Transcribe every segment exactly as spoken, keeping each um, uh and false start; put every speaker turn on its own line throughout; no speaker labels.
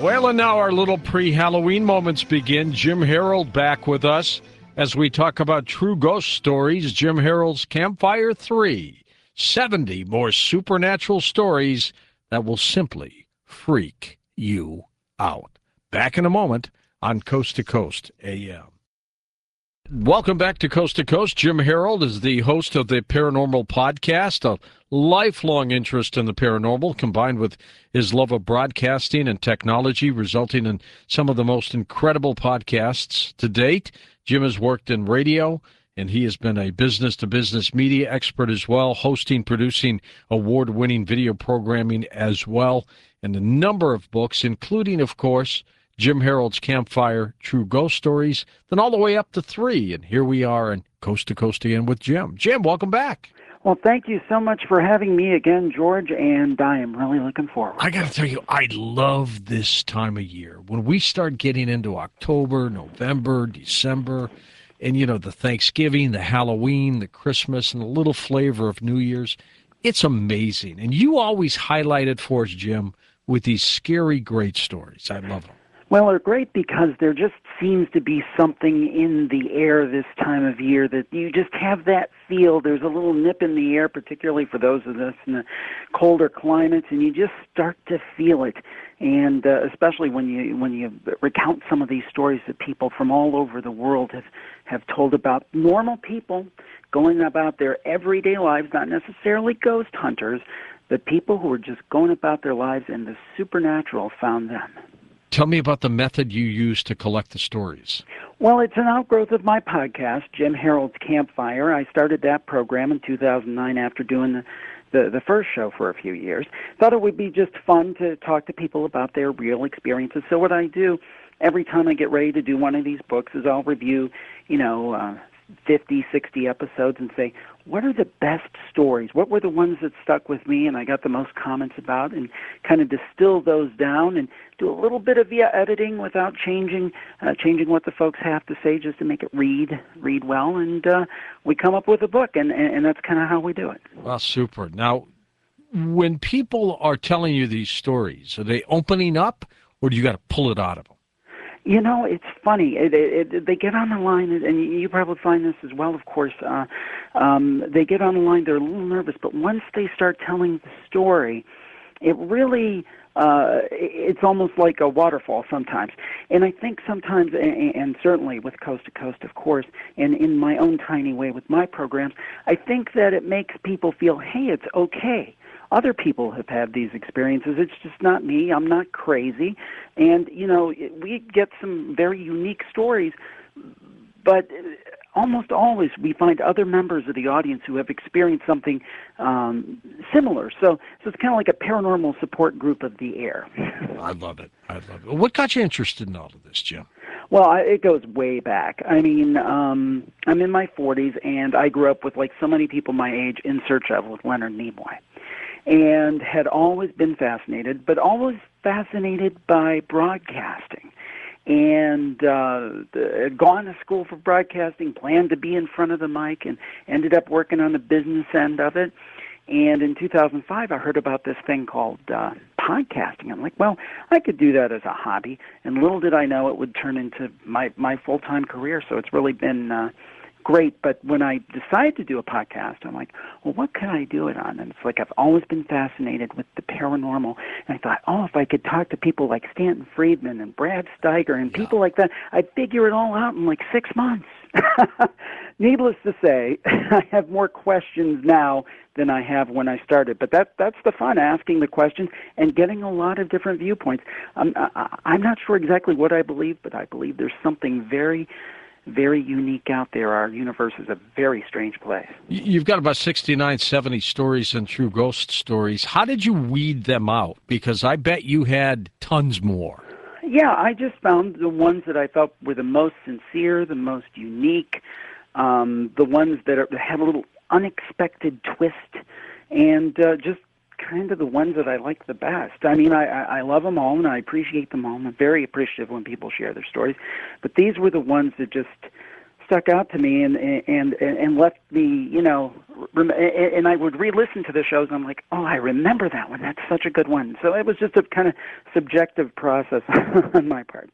Well, and now our little pre-Halloween moments begin. Jim Harold back with us as we talk about true ghost stories. Jim Harold's Campfire three, seventy more supernatural stories that will simply freak you out. Back in a moment on Coast to Coast A M. Welcome back to Coast to Coast. Jim Harold is the host of the Paranormal Podcast, a lifelong interest in the paranormal combined with his love of broadcasting and technology, resulting in some of the most incredible podcasts to date. Jim has worked in radio, and he has been a business-to-business media expert as well, hosting, producing award-winning video programming as well, and a number of books, including, of course, Jim Harold's Campfire, True Ghost Stories, then all the way up to three. And here we are in Coast to Coast again with Jim. Jim, welcome back.
Well, thank you so much for having me again, George, and I am really looking forward.
I got to tell you, I love this time of year. When we start getting into October, November, December, and, you know, the Thanksgiving, the Halloween, the Christmas, and a little flavor of New Year's, it's amazing. And you always highlight it for us, Jim, with these scary, great stories. I love them.
Well, they're great because there just seems to be something in the air this time of year that you just have that feel. There's a little nip in the air, particularly for those of us in the colder climates, and you just start to feel it. And uh, especially when you when you recount some of these stories that people from all over the world have, have told about normal people going about their everyday lives, not necessarily ghost hunters, but people who are just going about their lives and the supernatural found them.
Tell me about the method you use to collect the stories.
Well, it's an outgrowth of my podcast, Jim Harold's Campfire. I started that program in two thousand nine after doing the, the, the first show for a few years. Thought it would be just fun to talk to people about their real experiences. So what I do every time I get ready to do one of these books is I'll review, you know, uh, fifty, sixty episodes and say, what are the best stories? What were the ones that stuck with me and I got the most comments about, and kind of distill those down and do a little bit of via editing without changing uh, changing what the folks have to say, just to make it read read well. And uh, we come up with a book, and, and, and that's kind of how we do it.
Well, super. Now, when people are telling you these stories, are they opening up, or do you got to pull it out of them?
You know, it's funny. It, it, it, they get on the line, and you, you probably find this as well, of course. Uh, um, they get on the line, they're a little nervous, but once they start telling the story, it really, uh, it's almost like a waterfall sometimes. And I think sometimes, and, and certainly with Coast to Coast, of course, and in my own tiny way with my programs, I think that it makes people feel, hey, it's okay. Other people have had these experiences. It's just not me. I'm not crazy. And, you know, we get some very unique stories, but almost always we find other members of the audience who have experienced something um, similar. So, so it's kind of like a paranormal support group of the air.
I love it. I love it. What got you interested in all of this, Jim?
Well, I, it goes way back. I mean, um, I'm in my forties, and I grew up with, like so many people my age, In Search Of with Leonard Nimoy, and had always been fascinated, but always fascinated by broadcasting. And uh, had gone to school for broadcasting, planned to be in front of the mic, and ended up working on the business end of it. And in two thousand five, I heard about this thing called uh, podcasting. I'm like, well, I could do that as a hobby. And little did I know it would turn into my, my full-time career. So it's really been uh, great. But when I decided to do a podcast, I'm like, well, what can I do it on? And it's like I've always been fascinated with the paranormal. And I thought, oh, if I could talk to people like Stanton Friedman and Brad Steiger and
yeah.
people like that, I'd figure it all out in like six months. Needless to say, I have more questions now than I have when I started. But that that's the fun, asking the questions and getting a lot of different viewpoints. Um, I, I'm not sure exactly what I believe, but I believe there's something very, very unique out there. Our universe is a very strange place.
You've got about sixty-nine, seventy stories and true ghost stories. How did you weed them out? Because I bet you had tons more.
Yeah, I just found the ones that I felt were the most sincere, the most unique, um, the ones that, are, that had a little unexpected twist, and uh, just kind of the ones that I like the best. I mean, I, I love them all, and I appreciate them all. I'm very appreciative when people share their stories. But these were the ones that just stuck out to me and and and left me, you know, and I would re-listen to the shows. And I'm like, oh, I remember that one. That's such a good one. So it was just a kind of subjective process on my part.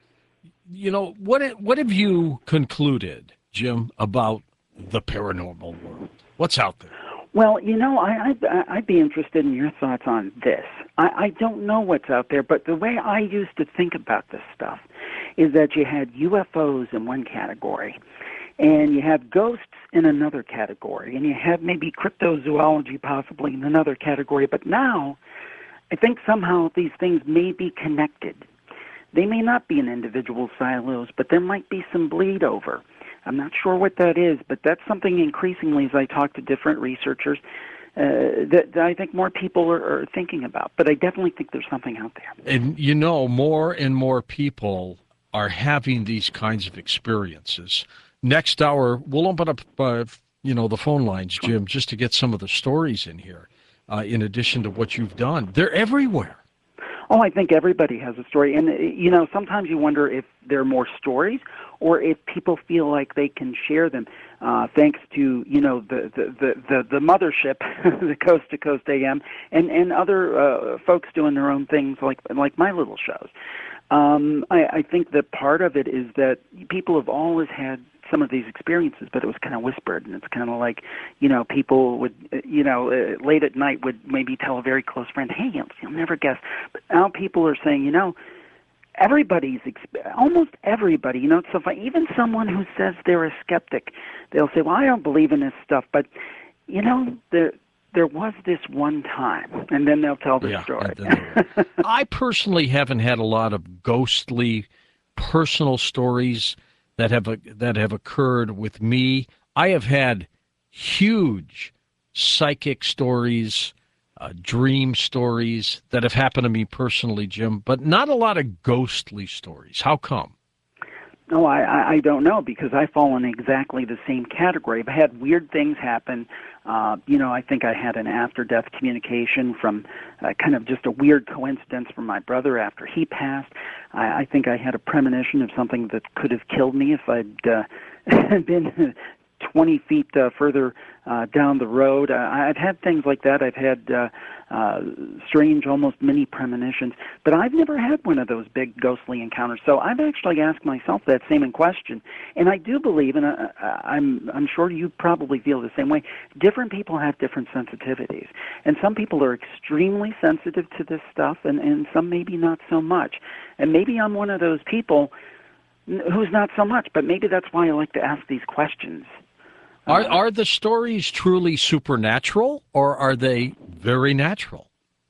You know, what what have you concluded, Jim, about the paranormal world? What's out there?
Well, you know, I, I'd, I'd be interested in your thoughts on this. I, I don't know what's out there, but the way I used to think about this stuff is that you had U F Os in one category, and you had ghosts in another category, and you had maybe cryptozoology possibly in another category. But now, I think somehow these things may be connected. They may not be in individual silos, but there might be some bleed over. I'm not sure what that is, but that's something increasingly as I talk to different researchers uh, that, that I think more people are, are thinking about. But I definitely think there's something out there.
And, you know, more and more people are having these kinds of experiences. Next hour, we'll open up, uh, you know, the phone lines, Jim, just to get some of the stories in here, uh, in addition to what you've done. They're everywhere.
Oh, I think everybody has a story. And, you know, sometimes you wonder if there are more stories or if people feel like they can share them, uh, thanks to, you know, the, the, the, the, the mothership, the Coast to Coast A M, and, and other uh, folks doing their own things like like my little shows. Um, I, I think that part of it is that people have always had some of these experiences, but it was kind of whispered, and it's kind of like, you know, people would, you know, uh, late at night would maybe tell a very close friend, hey, you'll, you'll never guess. But now people are saying, you know, everybody's, almost everybody, you know, it's so funny, even someone who says they're a skeptic, they'll say, well, I don't believe in this stuff, but, you know, there, there was this one time, and then they'll tell the
yeah,
story.
I personally haven't had a lot of ghostly personal stories that have that have occurred with me. I have had huge psychic stories, uh, dream stories that have happened to me personally, Jim, but not a lot of ghostly stories. How come?
No, I, I don't know, because I fall in exactly the same category. I've had weird things happen. Uh, you know, I think I had an after-death communication from uh, kind of just a weird coincidence from my brother after he passed. I, I think I had a premonition of something that could have killed me if I'd uh, been twenty feet uh, further uh, down the road. Uh, I've had things like that. I've had uh, uh, strange, almost mini premonitions, but I've never had one of those big ghostly encounters. So I've actually asked myself that same question, and I do believe, and I, I'm I'm sure you probably feel the same way. Different people have different sensitivities, and some people are extremely sensitive to this stuff, and and some maybe not so much. And maybe I'm one of those people who's not so much, but maybe that's why I like to ask these questions.
Are are the stories truly supernatural, or are they very natural?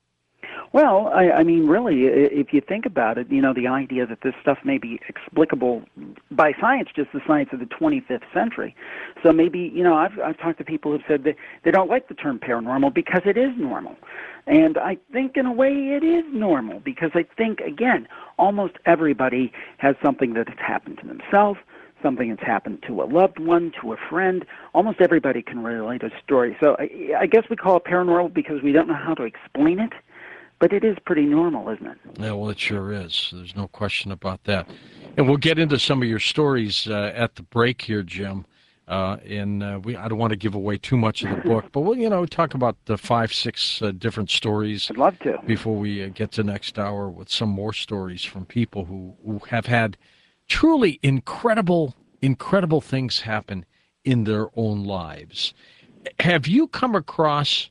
Well, I, I mean, really, if you think about it, you know, the idea that this stuff may be explicable by science, just the science of the twenty-fifth century. So maybe, you know, I've, I've talked to people who've said that they don't like the term paranormal because it is normal. And I think in a way it is normal, because I think, again, almost everybody has something that has happened to themselves, something that's happened to a loved one, to a friend. Almost everybody can relate a story. So I, I guess we call it paranormal because we don't know how to explain it, but it is pretty normal, isn't it?
Yeah, well, it sure is. There's no question about that. And we'll get into some of your stories uh, at the break here, Jim. Uh, and uh, we I don't want to give away too much of the book, but we'll, you know, talk about the five, six uh, different stories.
I'd love to.
Before we uh, get to next hour with some more stories from people who, who have had truly incredible, incredible things happen in their own lives. Have you come across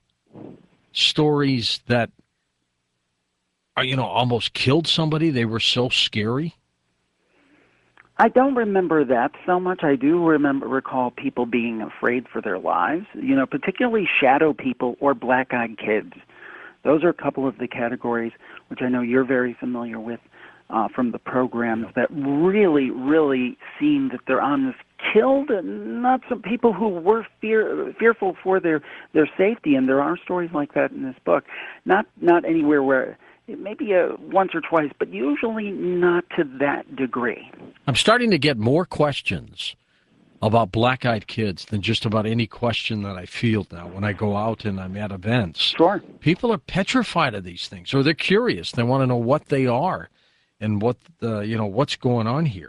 stories that are, you know, almost killed somebody? They were so scary?
I don't remember that so much. I do remember recall people being afraid for their lives, you know, particularly shadow people or black-eyed kids. Those are a couple of the categories which I know you're very familiar with uh, from the programs that really, really seem that they're on this killed, not some people who were fear, fearful for their, their safety, and there are stories like that in this book. Not not anywhere where, maybe a, once or twice, but usually not to that degree.
I'm starting to get more questions about black-eyed kids than just about any question that I field now when I go out and I'm at events.
Sure.
People are petrified of these things, or they're curious. They want to know what they are and what the, you know, what's going on here.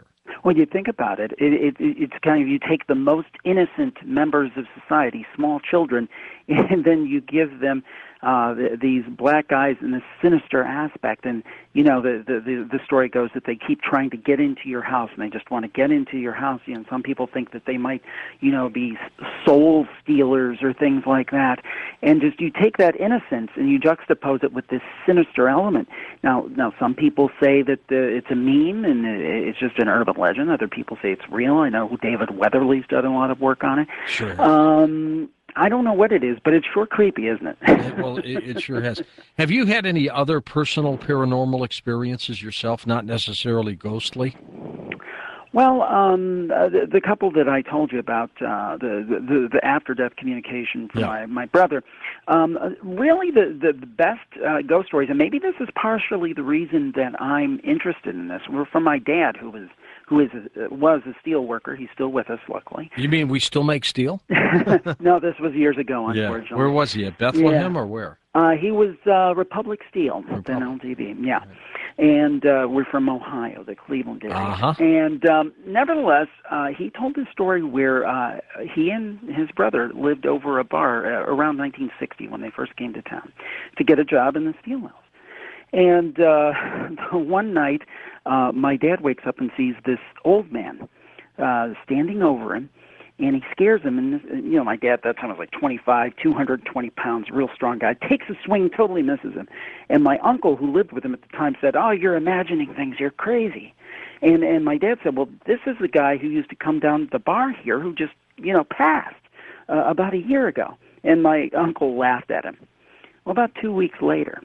When you think about it, it, it, it's kind of, you take the most innocent members of society, small children, and then you give them uh, the, these black eyes and this sinister aspect. And, you know, the, the, the, the story goes that they keep trying to get into your house, and they just want to get into your house. You know, some people think that they might, you know, be soul stealers or things like that. And just you take that innocence and you juxtapose it with this sinister element. Now, now some people say that uh, it's a meme and it's just an urban legend. Other people say it's real. I know David Weatherly's done a lot of work on it.
Sure.
Um, I don't know what it is, but it's sure creepy, isn't it?
Well, it, it sure has. Have you had any other personal paranormal experiences yourself, not necessarily ghostly?
Well, um, uh, the, the couple that I told you about, uh, the, the the after-death communication from
Yeah.
my, my brother, um, uh, really the, the, the best uh, ghost stories, and maybe this is partially the reason that I'm interested in this, were from my dad, who was who is a, was a steel worker. He's still with us, luckily.
You mean we still make steel?
No, this was years ago,
Yeah.
unfortunately.
Where was he? At Bethlehem
Yeah.
or where?
Uh, he was uh, Republic Steel,
Republic.
then L T V, yeah. And uh, we're from Ohio, the Cleveland area.
Uh-huh.
And um, nevertheless, uh, he told this story where uh, he and his brother lived over a bar uh, around nineteen sixty when they first came to town to get a job in the steel mills. And uh, one night, uh, my dad wakes up and sees this old man uh, standing over him, and he scares him. And, this, you know, my dad at that time was like twenty-five, two hundred twenty pounds, real strong guy, takes a swing, totally misses him. And my uncle, who lived with him at the time, said, "Oh, you're imagining things. You're crazy." And and my dad said, "Well, this is the guy who used to come down to the bar here who just, you know, passed uh, about a year ago." And my uncle laughed at him. Well, about two weeks later,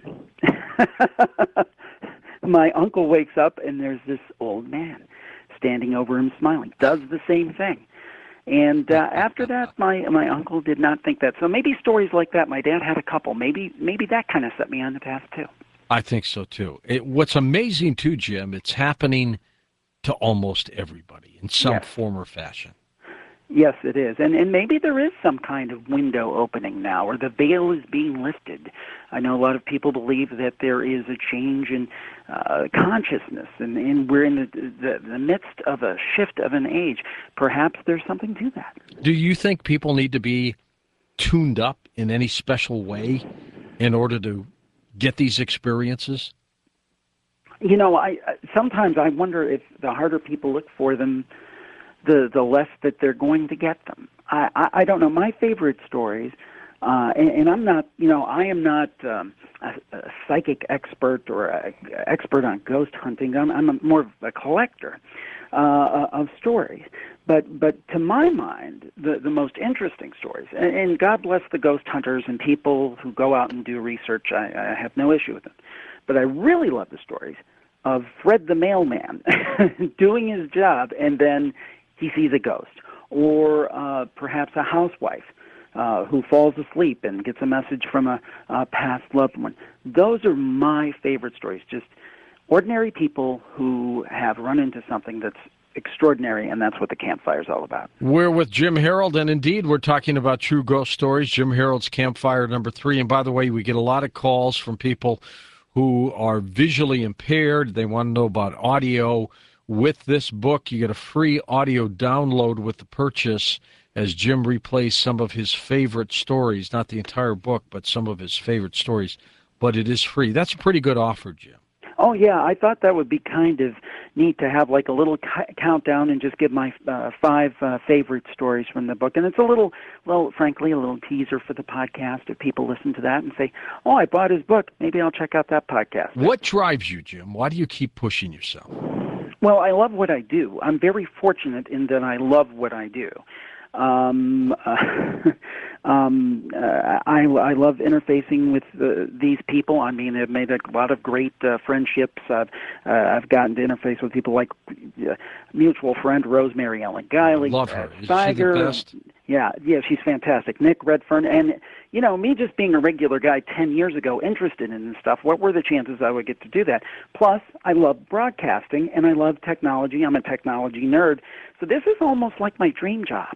my uncle wakes up and there's this old man standing over him smiling, does the same thing. And uh, after that, my my uncle did not think that. So maybe stories like that, my dad had a couple. Maybe maybe that kind of set me on the path, too.
I think so, too. It, what's amazing, too, Jim, it's happening to almost everybody in some
Yes.
form or fashion.
Yes, it is. And and maybe there is some kind of window opening now, or the veil is being lifted. I know a lot of people believe that there is a change in uh, consciousness, and, and we're in the, the, the midst of a shift of an age. Perhaps there's something to that.
Do you think people need to be tuned up in any special way in order to get these experiences?
You know, I sometimes I wonder if the harder people look for them, the the less that they're going to get them. I, I, I don't know. My favorite stories, uh, and, and I'm not, you know, I am not um, a, a psychic expert or a expert on ghost hunting. I'm, I'm a, more of a collector uh, of stories. But but to my mind, the, the most interesting stories, and, and God bless the ghost hunters and people who go out and do research, I, I have no issue with them. But I really love the stories of Fred the mailman doing his job and then he sees a ghost, or uh, perhaps a housewife uh, who falls asleep and gets a message from a, a past loved one. Those are my favorite stories, just ordinary people who have run into something that's extraordinary, and that's what the Campfire is all about.
We're with Jim Harold, and indeed, we're talking about true ghost stories. Jim Harold's Campfire number three. And by the way, we get a lot of calls from people who are visually impaired. They want to know about audio. With this book, you get a free audio download with the purchase as Jim replays some of his favorite stories, not the entire book, but some of his favorite stories. But it is free. That's a pretty good offer, Jim.
Oh, yeah, I thought that would be kind of neat to have like a little c- countdown and just give my uh, five uh, favorite stories from the book. And it's a little, well, frankly, a little teaser for the podcast if people listen to that and say, oh, I bought his book. Maybe I'll check out that podcast.
What drives you, Jim? Why do you keep pushing yourself?
Well, I love what I do. I'm very fortunate in that I love what I do. Um, uh, um, uh, I, I love interfacing with uh, these people. I mean, I've made a lot of great uh, friendships. I've, uh, I've gotten to interface with people like uh, mutual friend Rosemary Ellen Guiley.
Love her.
Uh,
Is
Steiger.
she the best?
Yeah, yeah, she's fantastic. Nick Redfern. And, you know, me just being a regular guy ten years ago interested in this stuff, what were the chances I would get to do that? Plus, I love broadcasting, and I love technology. I'm a technology nerd. So this is almost like my dream job.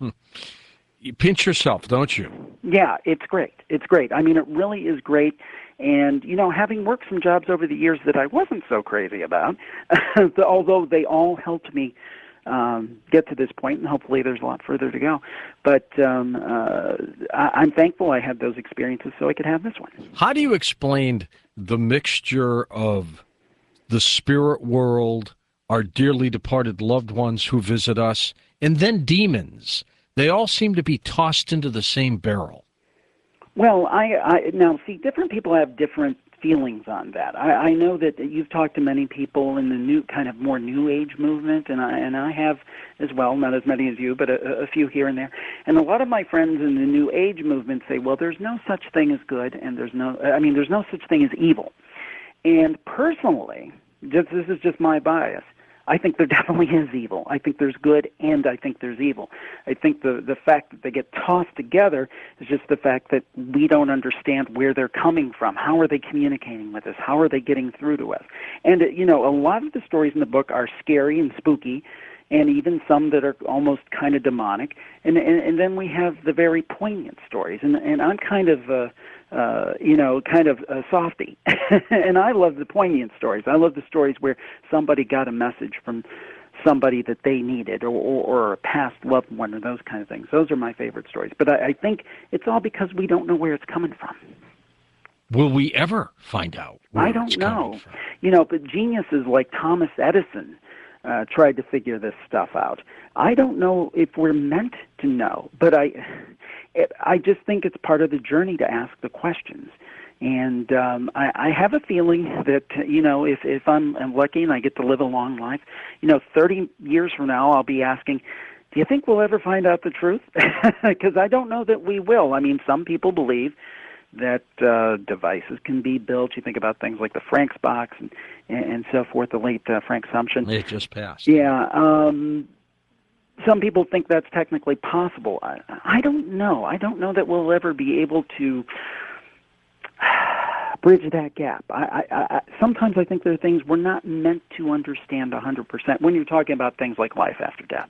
You pinch yourself, don't you?
Yeah, it's great. It's great. I mean, it really is great. And, you know, having worked some jobs over the years that I wasn't so crazy about, although they all helped me um, get to this point, and hopefully there's a lot further to go. But um, uh, I- I'm thankful I had those experiences so I could have this one.
How do you explain the mixture of the spirit world, our dearly departed loved ones who visit us, and then demons? They all seem to be tossed into the same barrel.
Well, I, I now see different people have different feelings on that. I, I know that you've talked to many people in the new kind of more new age movement, and I and I have as well, not as many as you, but a, a few here and there. And a lot of my friends in the new age movement say, well, there's no such thing as good, and there's no, I mean, there's no such thing as evil. And personally, just, this is just my bias, I think there definitely is evil. I think there's good, and I think there's evil. I think the, the fact that they get tossed together is just the fact that we don't understand where they're coming from. How are they communicating with us? How are they getting through to us? And, uh, you know, a lot of the stories in the book are scary and spooky, and even some that are almost kind of demonic. And, and, and then we have the very poignant stories. And, and I'm kind of... Uh, Uh, you know, kind of a softy. And I love the poignant stories. I love the stories where somebody got a message from somebody that they needed, or, or, or a past loved one, or those kind of things. Those are my favorite stories. But I, I think it's all because we don't know where it's coming from.
Will we ever find out where
I don't
it's
know.
coming from?
You know, but geniuses like Thomas Edison uh, tried to figure this stuff out. I don't know if we're meant to know, but I... It, I just think it's part of the journey to ask the questions. And um, I, I have a feeling that, you know, if, if I'm, I'm lucky and I get to live a long life, you know, thirty years from now I'll be asking, do you think we'll ever find out the truth? Because I don't know that we will. I mean, some people believe that uh, devices can be built. You think about things like the Frank's box and, and so forth, the late uh, Frank Sumption.
It just passed.
Yeah. Um, Some people think that's technically possible. I, I don't know. I don't know that we'll ever be able to bridge that gap. I, I, I, sometimes I think there are things we're not meant to understand one hundred percent when you're talking about things like life after death.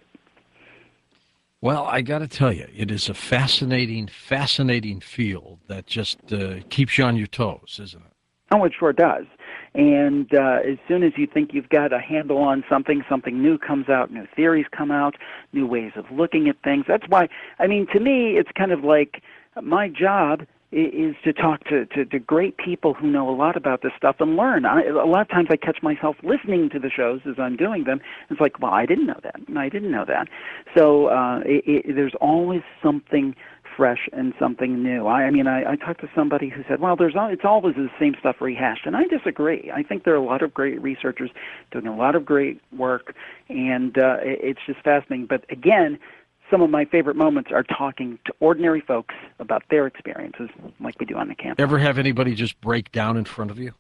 Well, I got to tell you, it is a fascinating, fascinating field that just uh, keeps you on your toes, isn't it?
Oh, it sure does. And uh, as soon as you think you've got a handle on something, something new comes out, new theories come out, new ways of looking at things. That's why, I mean, to me, it's kind of like my job is to talk to, to, to great people who know a lot about this stuff and learn. I, a lot of times I catch myself listening to the shows as I'm doing them. It's like, well, I didn't know that, and I didn't know that. So uh, it, it, there's always something fresh and something new. I, I mean, I, I talked to somebody who said, well, there's it's always the same stuff rehashed, and I disagree. I think there are a lot of great researchers doing a lot of great work, and uh, it, it's just fascinating. But again, some of my favorite moments are talking to ordinary folks about their experiences, like we do on the campus.
Ever have anybody just break down in front of you?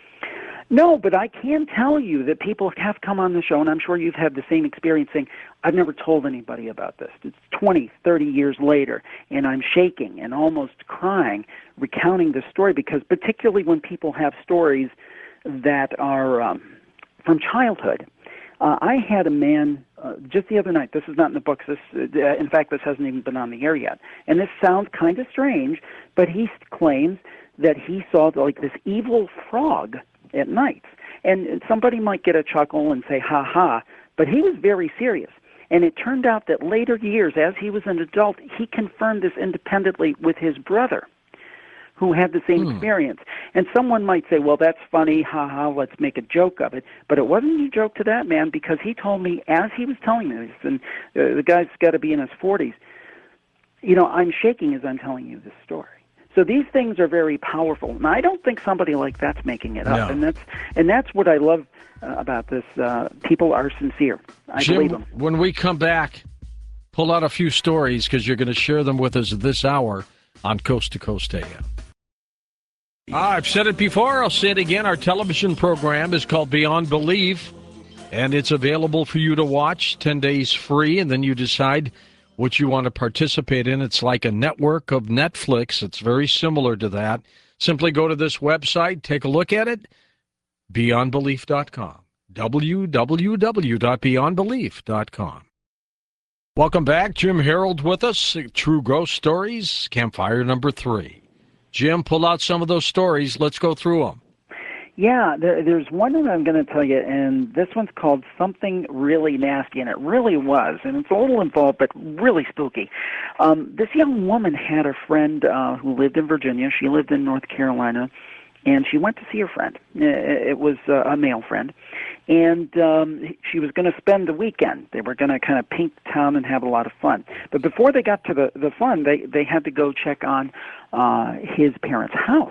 No, but I can tell you that people have come on the show, and I'm sure you've had the same experience saying, I've never told anybody about this. It's twenty, thirty years later, and I'm shaking and almost crying, recounting the story, because particularly when people have stories that are um, from childhood. Uh, I had a man uh, just the other night, this is not in the books, this, uh, in fact, this hasn't even been on the air yet, and this sounds kind of strange, but he claims that he saw like this evil frog at night. And somebody might get a chuckle and say, ha ha, but he was very serious. And it turned out that later years, as he was an adult, he confirmed this independently with his brother, who had the same hmm. experience. And someone might say, well, that's funny, ha ha, let's make a joke of it. But it wasn't a joke to that man, because he told me, as he was telling me this, and uh, the guy's got to be in his forties, you know, I'm shaking as I'm telling you this story. So these things are very powerful, and I don't think somebody like that's making it up. No. And that's and that's what I love uh, about this. Uh, people are sincere. I
Jim,
believe them.
When we come back, pull out a few stories, because you're going to share them with us this hour on Coast to Coast A M. I've said it before, I'll say it again. Our television program is called Beyond Belief, and it's available for you to watch ten days free, and then you decide what you want to participate in. It's like a network of Netflix. It's very similar to that. Simply go to this website, take a look at it, beyond belief dot com, w w w dot beyond belief dot com. Welcome back. Jim Harold with us, True Ghost Stories, Campfire number three. Jim, pull out some of those stories. Let's go through them.
Yeah, there, there's one that I'm going to tell you, and this one's called Something Really Nasty, and it really was, and it's a little involved, but really spooky. Um, this young woman had a friend uh, who lived in Virginia. She lived in North Carolina, and she went to see her friend. It was uh, a male friend, and um, she was going to spend the weekend. They were going to kind of paint town and have a lot of fun. But before they got to the, the fun, they, they had to go check on uh, his parents' house.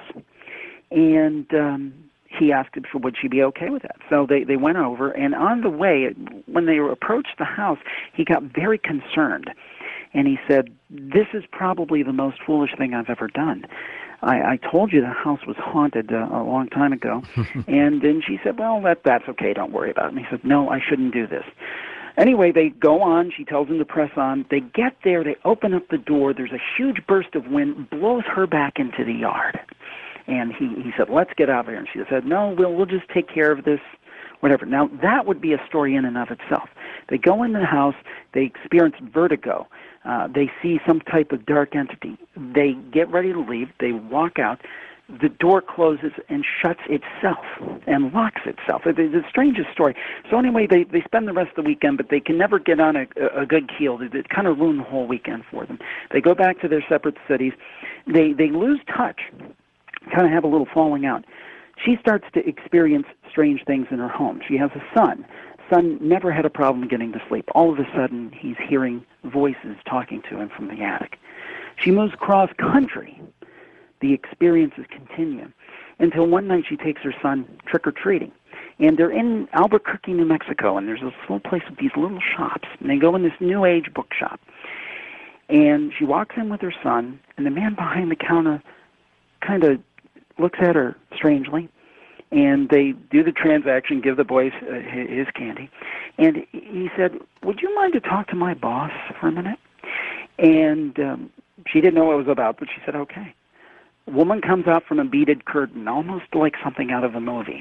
And um, he asked if would she be okay with that. So they, they went over, and on the way, when they approached the house, he got very concerned. And he said, "This is probably the most foolish thing I've ever done. I, I told you the house was haunted uh, a long time ago." And then she said, "Well, that that's okay. Don't worry about it." And he said, "No, I shouldn't do this." Anyway, they go on. She tells him to press on. They get there. They open up the door. There's a huge burst of wind, blows her back into the yard. And he, he said, "Let's get out of here." And she said, "No, we'll, we'll just take care of this, whatever." Now, that would be a story in and of itself. They go in the house. They experience vertigo. Uh, they see some type of dark entity. They get ready to leave. They walk out. The door closes and shuts itself and locks itself. It's the strangest story. So anyway, they, they spend the rest of the weekend, but they can never get on a, a good keel. It, it kind of ruined the whole weekend for them. They go back to their separate cities. They, they lose touch, kind of have a little falling out. She starts to experience strange things in her home. She has a son. Son never had a problem getting to sleep. All of a sudden, he's hearing voices talking to him from the attic. She moves cross country. The experiences continue until one night she takes her son trick-or-treating. And they're in Albuquerque, New Mexico, and there's this little place with these little shops. And they go in this New Age bookshop. And she walks in with her son, and the man behind the counter kind of looks at her strangely. And they do the transaction, give the boy uh, his candy. And he said, "Would you mind to talk to my boss for a minute?" And um, she didn't know what it was about, but she said, "Okay." A woman comes out from a beaded curtain, almost like something out of a movie.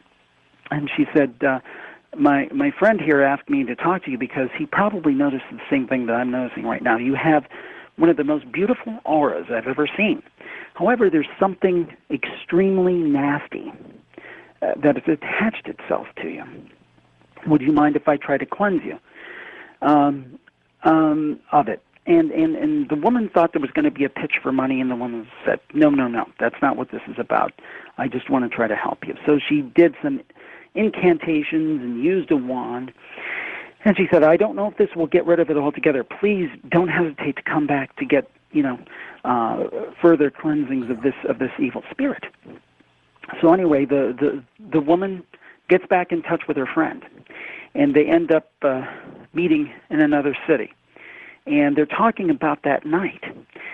And she said, uh, my my friend here asked me to talk to you because he probably noticed the same thing that I'm noticing right now. You have one of the most beautiful auras I've ever seen. However, there's something extremely nasty uh, that has attached itself to you. Would you mind if I try to cleanse you um, um, of it? And, and, and the woman thought there was going to be a pitch for money, and the woman said, "No, no, no, that's not what this is about. I just want to try to help you." So she did some incantations and used a wand. And she said, "I don't know if this will get rid of it altogether. Please don't hesitate to come back to get, you know, uh, further cleansings of this of this evil spirit." So anyway, the, the, the woman gets back in touch with her friend, and they end up uh, meeting in another city. And they're talking about that night,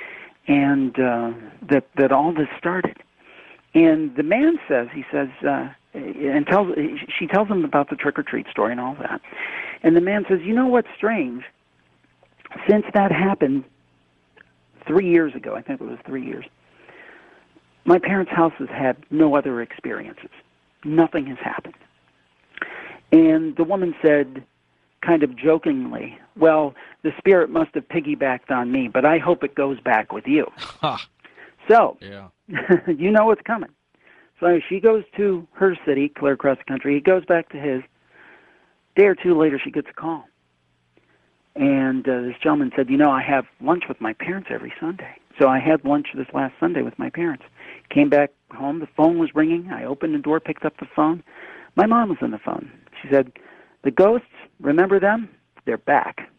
and uh, that that all this started. And the man says, he says, uh, and tells she tells him about the trick or treat story and all that. And the man says, "You know what's strange? Since that happened three years ago, I think it was three years, my parents' house has had no other experiences. Nothing has happened." And the woman said, kind of jokingly, "Well, the spirit must have piggybacked on me, but I hope it goes back with you." So,
yeah.
You know what's coming. So she goes to her city, clear across the country. He goes back to his. A day or two later, she gets a call. And uh, this gentleman said, "You know, I have lunch with my parents every Sunday. So I had lunch this last Sunday with my parents. Came back home, the phone was ringing. I opened the door, picked up the phone. My mom was on the phone. She said, 'The ghosts, remember them? They're back.'"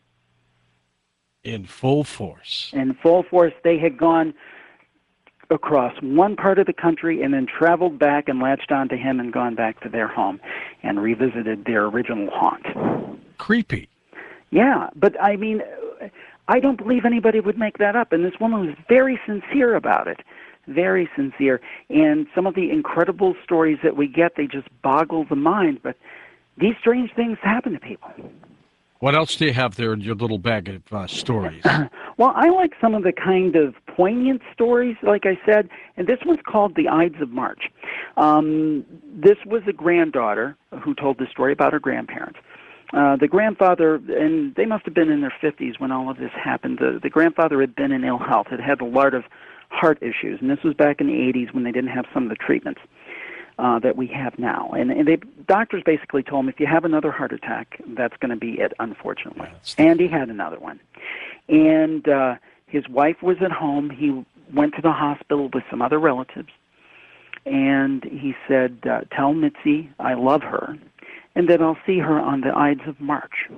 In full force.
In full force. They had gone across one part of the country and then traveled back and latched onto him and gone back to their home and revisited their original haunt.
Creepy.
Yeah, but I mean, I don't believe anybody would make that up. And this woman was very sincere about it. Very sincere. And some of the incredible stories that we get, they just boggle the mind. But these strange things happen to people.
What else do you have there in your little bag of uh, stories?
Well, I like some of the kind of poignant stories, like I said, and this one's called The Ides of March. Um, this was a granddaughter who told the story about her grandparents. Uh, the grandfather, and they must have been in their fifties when all of this happened, the, the grandfather had been in ill health, had had a lot of heart issues, and this was back in the eighties when they didn't have some of the treatments uh, that we have now. And, and they doctors basically told him, if you have another heart attack, that's going to be it, unfortunately.
Yeah,
and he had another one. And uh, his wife was at home. He went to the hospital with some other relatives, and he said, uh, tell Mitzi I love her, and that I'll see her on the Ides of March.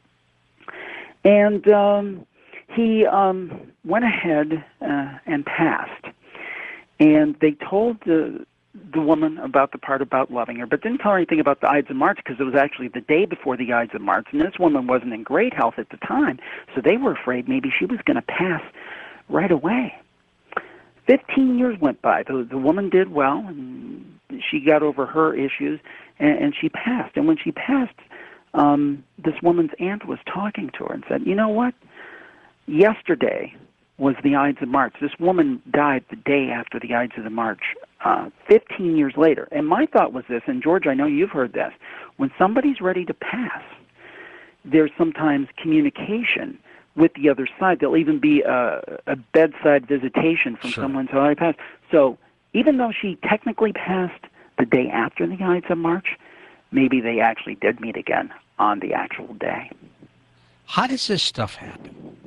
And um, he um, went ahead uh, and passed. And they told the, the woman about the part about loving her, but didn't tell her anything about the Ides of March, because it was actually the day before the Ides of March, and this woman wasn't in great health at the time, so they were afraid maybe she was going to pass right away. Fifteen years went by. The, the woman did well, and she got over her issues, and, and she passed. And when she passed, um, this woman's aunt was talking to her and said, you know what? Yesterday was the Ides of March. This woman died the day after the Ides of the March, uh, fifteen years later. And my thought was this, and George, I know you've heard this, when somebody's ready to pass, there's sometimes communication with the other side. There'll even be a, a bedside visitation from
Sure.
someone who already passed. So even though she technically passed the day after the Ides of March, maybe they actually did meet again on the actual day.
How does this stuff happen?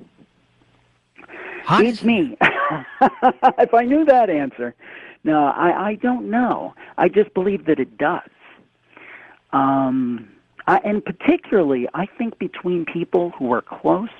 How
Beats
does
me. If I knew that answer. No, I, I don't know. I just believe that it does. Um, I, and particularly, I think between people who are close,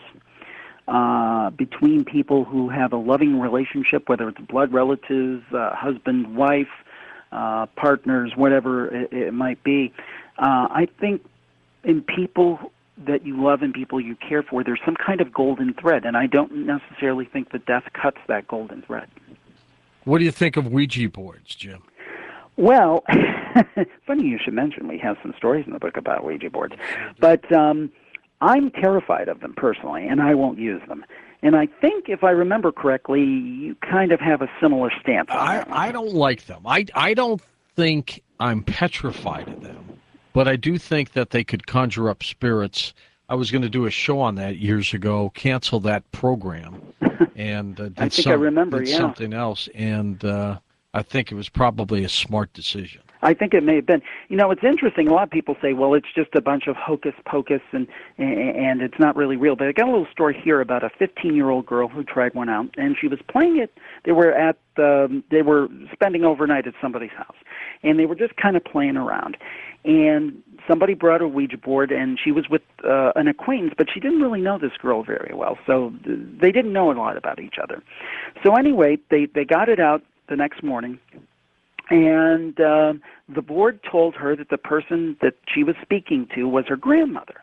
uh, between people who have a loving relationship, whether it's blood relatives, uh, husband, wife, uh, partners, whatever it, it might be, uh, I think in people that you love and people you care for, there's some kind of golden thread, and I don't necessarily think that death cuts that golden thread.
What do you think of Ouija boards, Jim?
Well, funny you should mention we have some stories in the book about Ouija boards, but um, I'm terrified of them personally, and I won't use them. And I think, if I remember correctly, you kind of have a similar stance on
I,
that.
I don't like them. I, I don't think I'm petrified of them, but I do think that they could conjure up spirits. I was going to do a show on that years ago, cancel that program, and uh, did,
I think
some,
I remember,
did
yeah.
something else, and uh, I think it was probably a smart decision.
I think it may have been. You know, it's interesting. A lot of people say, well, it's just a bunch of hocus pocus and and it's not really real. But I got a little story here about a fifteen-year-old girl who tried one out, and she was playing it. They were at um, they were spending overnight at somebody's house, and they were just kind of playing around. And somebody brought a Ouija board, and she was with uh, an acquaintance, but she didn't really know this girl very well, so they didn't know a lot about each other. So anyway, they, they got it out the next morning, and uh, the board told her that the person that she was speaking to was her grandmother.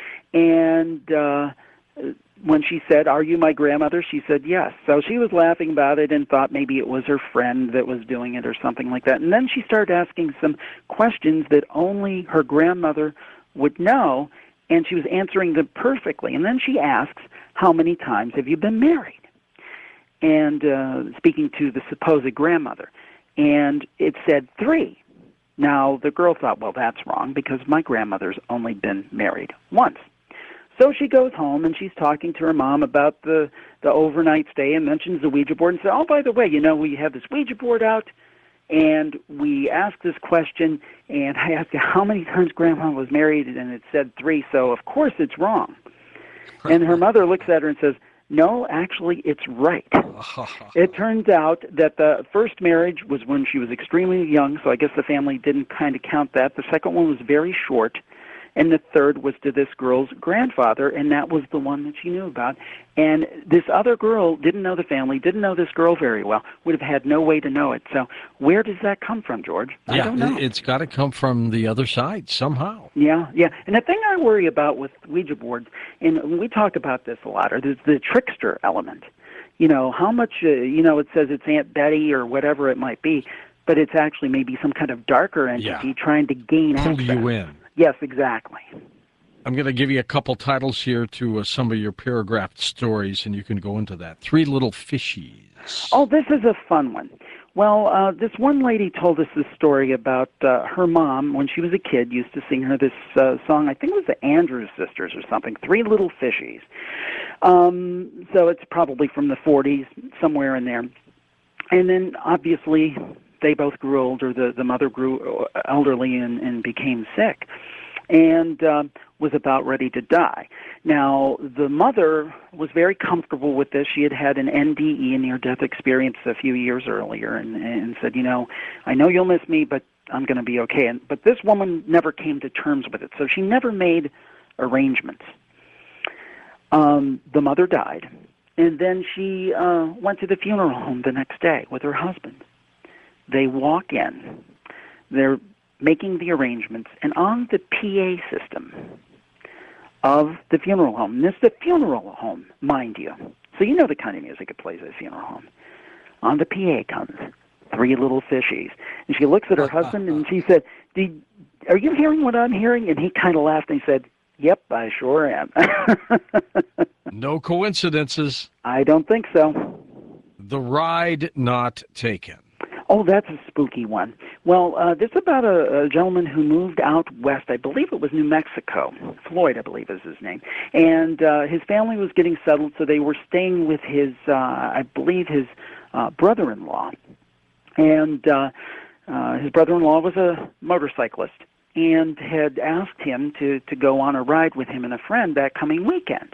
And uh, when she said, "Are you my grandmother?" she said, "Yes." So she was laughing about it and thought maybe it was her friend that was doing it or something like that. And then she started asking some questions that only her grandmother would know, and she was answering them perfectly. And then she asks, "How many times have you been married?" And uh, speaking to the supposed grandmother. And it said three. Now, the girl thought, well, that's wrong because my grandmother's only been married once. So she goes home and she's talking to her mom about the, the overnight stay and mentions the Ouija board and says, oh, by the way, you know, we have this Ouija board out and we asked this question and I asked you how many times Grandma was married and it said three, so of course it's wrong. And her mother looks at her and says, no, actually, it's right. It turns out that the first marriage was when she was extremely young, so I guess the family didn't kind of count that. The second one was very short, and the third was to this girl's grandfather, and that was the one that she knew about. And this other girl didn't know the family, didn't know this girl very well, would have had no way to know it. So where does that come from, George? I
yeah,
don't know.
It's got to come from the other side somehow.
Yeah, yeah. And the thing I worry about with Ouija boards, and we talk about this a lot, are the, the trickster element. You know, how much, uh, you know, it says it's Aunt Betty or whatever it might be, but it's actually maybe some kind of darker entity
Yeah.
trying to gain
Pull
access.
you in.
Yes, exactly.
I'm going to give you a couple titles here to uh, some of your paragraphed stories, and you can go into that. Three Little Fishies.
Oh, this is a fun one. Well, uh, this one lady told us this story about uh, her mom, when she was a kid, used to sing her this uh, song, I think it was the Andrews Sisters or something, Three Little Fishies. Um, so it's probably from the forties, somewhere in there. And then, obviously, they both grew older. The, the mother grew elderly and, and became sick and um, was about ready to die. Now, the mother was very comfortable with this. She had had an N D E, a near-death experience, a few years earlier, and, and said, you know, I know you'll miss me, but I'm going to be okay. And, but this woman never came to terms with it, so she never made arrangements. Um, the mother died, and then she uh, went to the funeral home the next day with her husband. They walk in. They're making the arrangements, and on the P A system of the funeral home, and this is the funeral home, mind you, so you know the kind of music it plays at a funeral home. On the P A comes Three Little Fishies, and she looks at her husband and she said, Did, are you hearing what I'm hearing? And he kind of laughed and he said, yep, I sure am.
No coincidences.
I don't think so.
The Ride Not Taken.
Oh, that's a spooky one. Well, uh, this is about a, a gentleman who moved out west. I believe it was New Mexico. Floyd, I believe, is his name. And uh, his family was getting settled, so they were staying with his, uh, I believe, his uh, brother-in-law. And uh, uh, his brother-in-law was a motorcyclist and had asked him to, to go on a ride with him and a friend that coming weekend.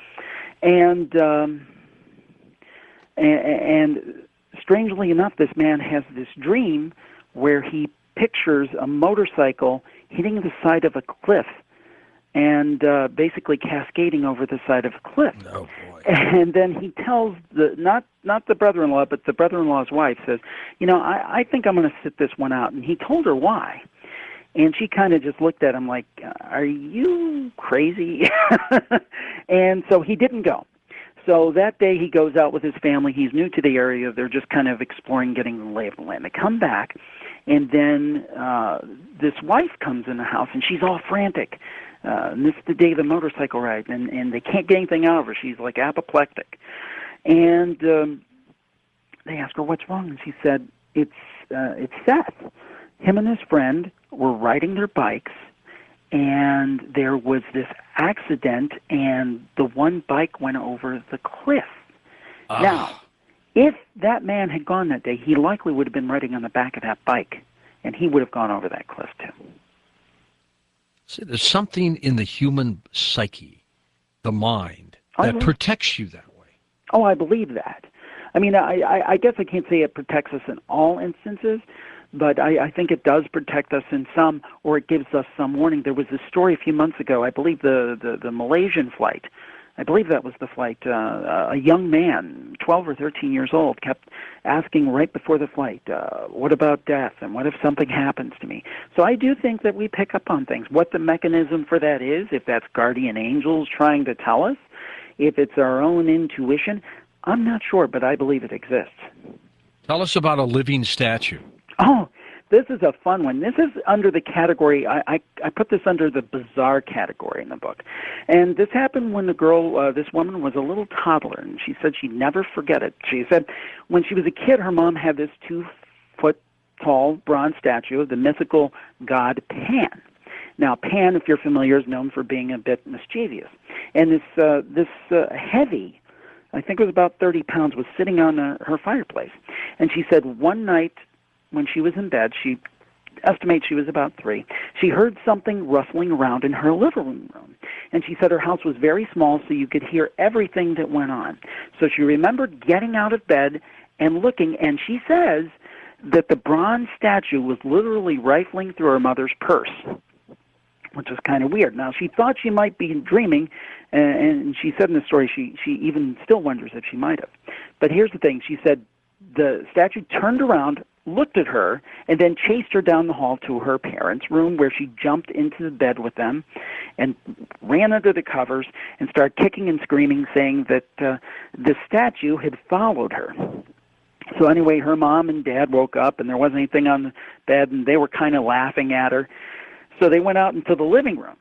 And um, and, and strangely enough, this man has this dream where he pictures a motorcycle hitting the side of a cliff and uh, basically cascading over the side of a cliff.
Oh, boy.
And then he tells the not not the brother-in-law, but the brother-in-law's wife says, you know, I, I think I'm going to sit this one out. And he told her why. And she kind of just looked at him like, are you crazy? And so he didn't go. So that day he goes out with his family. He's new to the area. They're just kind of exploring, getting the lay of the land. They come back, and then uh, this wife comes in the house, and she's all frantic. Uh, and this is the day of the motorcycle ride, and, and they can't get anything out of her. She's like apoplectic. And um, they ask her, what's wrong? And she said, it's, uh, it's Seth. Him and his friend were riding their bikes, and there was this accident, and the one bike went over the cliff. Uh. Now, if that man had gone that day, he likely would have been riding on the back of that bike, and he would have gone over that cliff too.
See, there's something in the human psyche, the mind, that protects you that way.
Oh, I believe that. I mean, I, I, I guess I can't say it protects us in all instances, but I, I think it does protect us in some, or it gives us some warning. There was this story a few months ago, I believe the, the, the Malaysian flight, I believe that was the flight, uh, a young man, twelve or thirteen years old, kept asking right before the flight, uh, what about death, and what if something happens to me? So I do think that we pick up on things. What the mechanism for that is, if that's guardian angels trying to tell us, if it's our own intuition, I'm not sure, but I believe it exists.
Tell us about a living statue.
Oh, this is a fun one. This is under the category, I, I, I put this under the bizarre category in the book. And this happened when the girl, uh, this woman was a little toddler, and she said she'd never forget it. She said when she was a kid, her mom had this two-foot-tall bronze statue of the mythical god Pan. Now, Pan, if you're familiar, is known for being a bit mischievous. And this, uh, this uh, heavy, I think it was about thirty pounds, was sitting on uh, her fireplace. And she said one night, when she was in bed, she estimates she was about three, she heard something rustling around in her living room. And she said her house was very small, so you could hear everything that went on. So she remembered getting out of bed and looking, and she says that the bronze statue was literally rifling through her mother's purse, which is kind of weird. Now, she thought she might be dreaming, and she said in the story she, she even still wonders if she might have. But here's the thing. She said the statue turned around, looked at her, and then chased her down the hall to her parents' room, where she jumped into the bed with them and ran under the covers and started kicking and screaming, saying that uh, the statue had followed her. So anyway, her mom and dad woke up, and there wasn't anything on the bed, and they were kind of laughing at her. So they went out into the living room.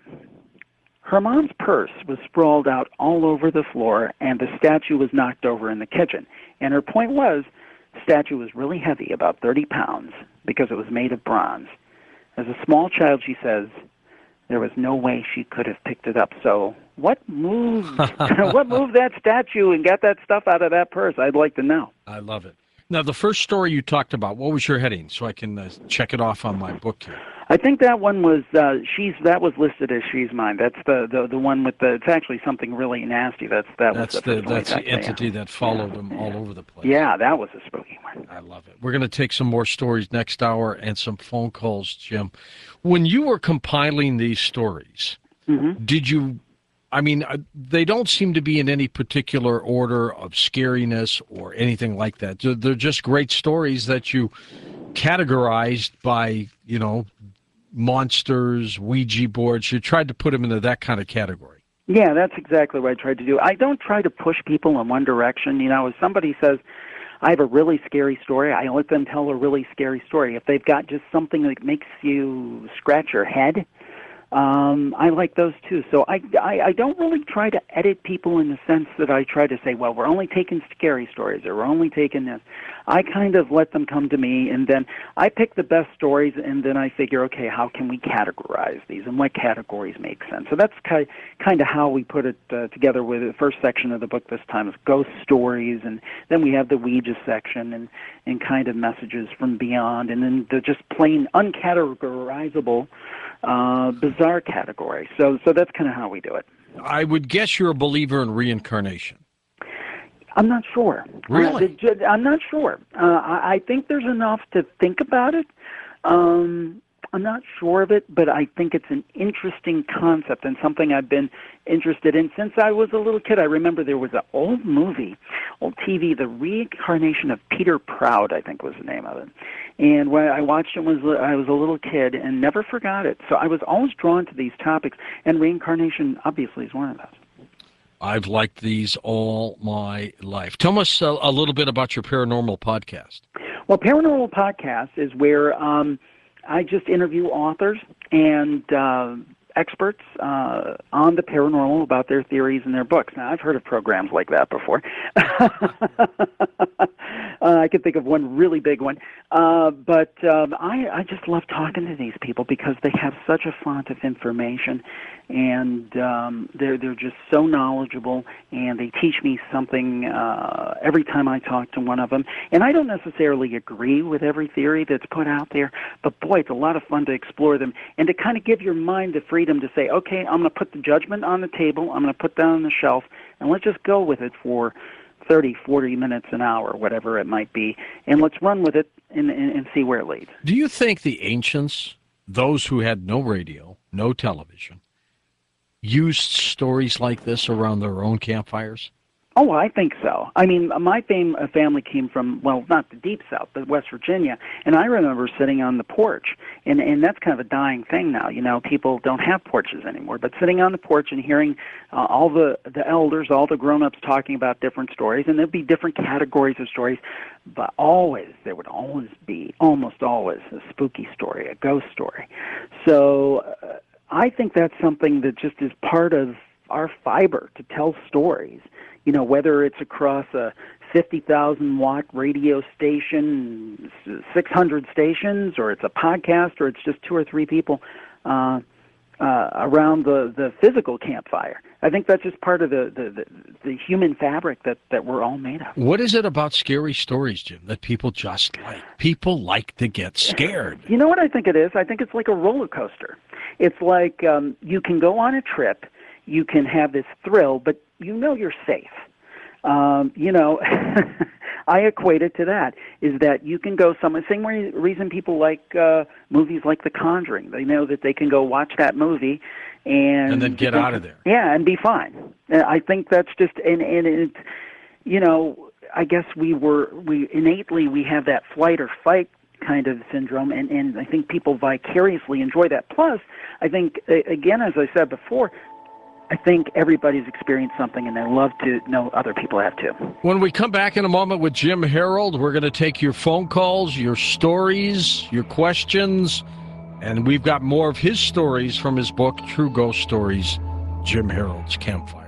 Her mom's purse was sprawled out all over the floor, and the statue was knocked over in the kitchen. And her point was, the statue was really heavy, about thirty pounds, because it was made of bronze. As a small child, she says, there was no way she could have picked it up. So what moved, what moved that statue and got that stuff out of that purse? I'd like to know.
I love it. Now, the first story you talked about, what was your heading, so I can uh, check it off on my book here?
I think that one was uh, she's that was listed as She's Mine. That's the, the, the one with the. It's actually something really nasty. That's that
That's
was the,
the that's the
actually,
entity
yeah.
that followed
yeah.
them all over the place.
Yeah, that was a spooky one.
I love it. We're going to take some more stories next hour and some phone calls, Jim. When you were compiling these stories,
mm-hmm.
did you? I mean, they don't seem to be in any particular order of scariness or anything like that. They're just great stories that you categorized by, you know, monsters, Ouija boards. You tried to put them into that kind of category.
Yeah, that's exactly what I tried to do. I don't try to push people in one direction. You know, if somebody says, I have a really scary story, I let them tell a really scary story. If they've got just something that makes you scratch your head, Um, I like those too. So I, I, I don't really try to edit people in the sense that I try to say, well, we're only taking scary stories or we're only taking this. I kind of let them come to me, and then I pick the best stories, and then I figure, okay, how can we categorize these and what categories make sense? So that's ki- kind of how we put it uh, together with the first section of the book this time is ghost stories, and then we have the Ouija section and, and kind of messages from beyond, and then the just plain uncategorizable Uh, bizarre category. So so that's kind of how we do it.
I would guess you're a believer in reincarnation.
I'm not sure.
Really?
Uh, I'm not sure. Uh, I, I think there's enough to think about it. Um, I'm not sure of it, but I think it's an interesting concept and something I've been interested in since I was a little kid. I remember there was an old movie, old T V, The Reincarnation of Peter Proud, I think was the name of it. And when I watched it, was I was a little kid and never forgot it. So I was always drawn to these topics, and reincarnation obviously is one of those.
I've liked these all my life. Tell us a, a little bit about your paranormal podcast.
Well, Paranormal Podcast is where um, I just interview authors and uh, experts uh, on the paranormal about their theories and their books. Now, I've heard of programs like that before. uh, I can think of one really big one. Uh, but um, I, I just love talking to these people because they have such a font of information, and um, they're they're just so knowledgeable, and they teach me something uh, every time I talk to one of them. And I don't necessarily agree with every theory that's put out there, but boy, it's a lot of fun to explore them and to kind of give your mind the freedom to say, okay, I'm going to put the judgment on the table, I'm going to put that on the shelf, and let's just go with it for thirty, forty minutes, an hour, whatever it might be, and let's run with it and, and, and see where it leads.
Do you think the ancients, those who had no radio, no television, used stories like this around their own campfires?
Oh, I think so. I mean, my fam- uh, family came from, well, not the deep south, but West Virginia, and I remember sitting on the porch, and, and that's kind of a dying thing now. You know, people don't have porches anymore, but sitting on the porch and hearing uh, all the, the elders, all the grown-ups talking about different stories, and there'd be different categories of stories, but always, there would always be, almost always, a spooky story, a ghost story. So uh, I think that's something that just is part of our fiber to tell stories. You know, whether it's across a fifty thousand watt radio station, six hundred stations, or it's a podcast, or it's just two or three people uh, uh, around the, the physical campfire. I think that's just part of the, the, the, the human fabric that, that we're all made of.
What is it about scary stories, Jim, that people just like? People like to get scared.
You know what I think it is? I think it's like a roller coaster. It's like um, you can go on a trip, you can have this thrill, but you know you're safe. Um, you know, I equate it to that, is that you can go somewhere. Same way, reason people like uh, movies like The Conjuring. They know that they can go watch that movie and...
And then get out of there.
Yeah, and be fine. I think that's just, and, and it's, you know, I guess we were, we innately, we have that flight or fight kind of syndrome, and, and I think people vicariously enjoy that. Plus, I think, again, as I said before, I think everybody's experienced something, and they love to know other people have too.
When we come back in a moment with Jim Harold, we're going to take your phone calls, your stories, your questions, and we've got more of his stories from his book, True Ghost Stories, Jim Harold's Campfire.